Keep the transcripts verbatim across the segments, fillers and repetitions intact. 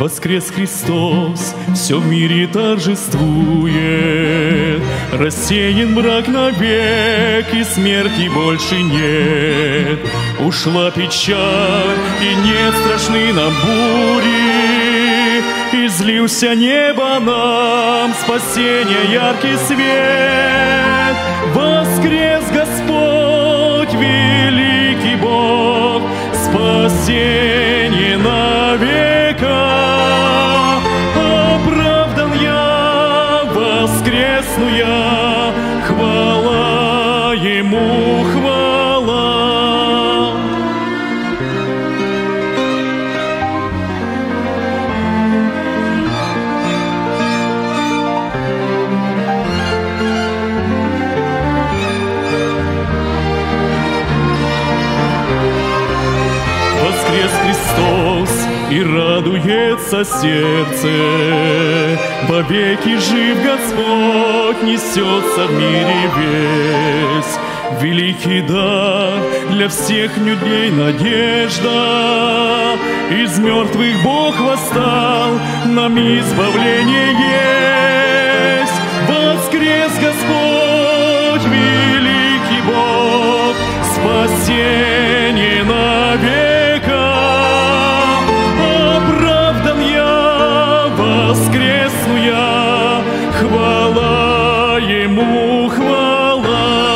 Воскрес Христос, все в мире торжествует. Рассеян мрак навек, и смерти больше нет. Ушла печаль, и нет страшны нам бури. Излился небо нам, спасения яркий свет. Воскрес Господь, великий Бог, спасение на века. Оправдан я, воскресну я, хвала Ему, хвала. Воскрес Христос, и радуется сердце. Вовеки жив Господь, несется в мире весь. Великий дар для всех людей надежда. Из мертвых Бог восстал, нам избавление есть. Воскрес Господь, великий Бог, спасение навека. Оправдан я, воскресну я, хвала Ему, хвала.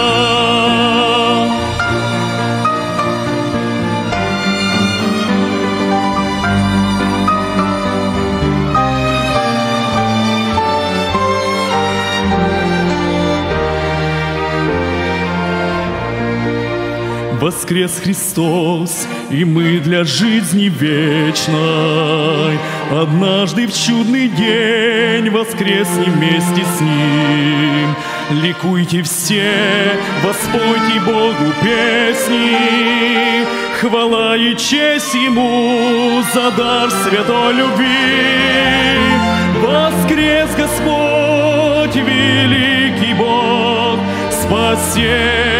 Воскрес Христос, и мы для жизни вечной однажды в чудный день воскреснем вместе с Ним. Ликуйте все, воспойте Богу песни, хвала и честь Ему за дар святой любви. Воскрес Господь, великий Бог, спасение